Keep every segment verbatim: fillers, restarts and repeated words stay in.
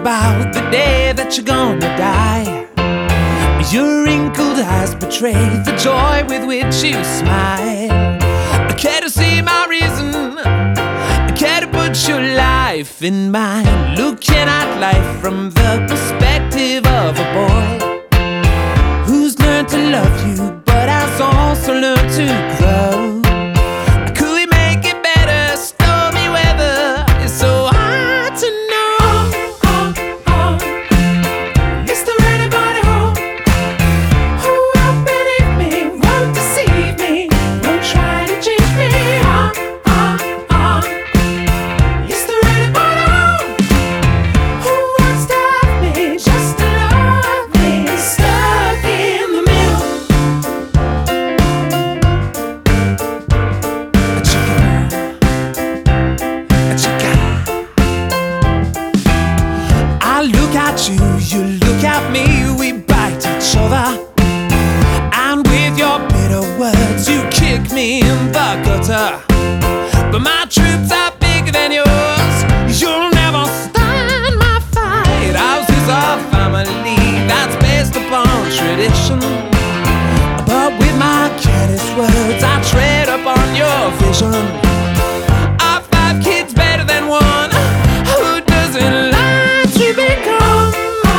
about the day that you're gonna die. Your wrinkled eyes betray the joy with which you smile. Care to see my reason? Care to put your life in mine? Looking at life from the perspective of a boy who's learned to love you, but has also learned to grow. Could we make it better? Stormy weather is so hard to know. Oh, oh, oh. Is there anybody home who will believe me, won't deceive me, won't try to change me? Oh, oh, oh. Is there anybody home who wants to have me, just to love me, stuck in the middle? A chicken, a chicken. I look at you, you look at me, we bite each other, and with your bitter words you kick me in the gutter. But my troops are bigger than yours, you'll never stand my fight. Ours is a family that's based upon tradition, but with my careless words I tread upon your vision. Are five kids better than one? Who doesn't like to become?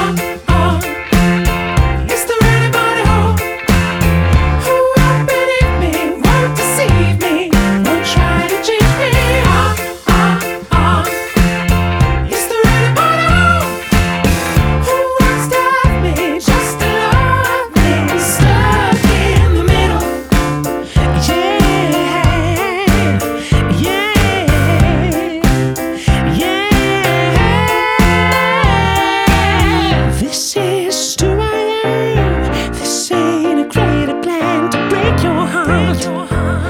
Is there anybody home who won't believe me, won't deceive me, won't try to change me? Oh, oh, oh. Is there anybody home who wants to have me, just to love me, stuck in the middle? Yeah, yeah, yeah. This is who I am. This ain't a greater plan to break your heart.